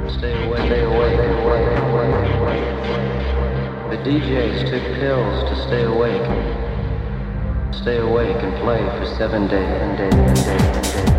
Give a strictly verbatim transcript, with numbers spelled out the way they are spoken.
Stay awake, stay awake, stay awake. The D Js took pills to stay awake. Stay awake and play for seven days and days and days and days.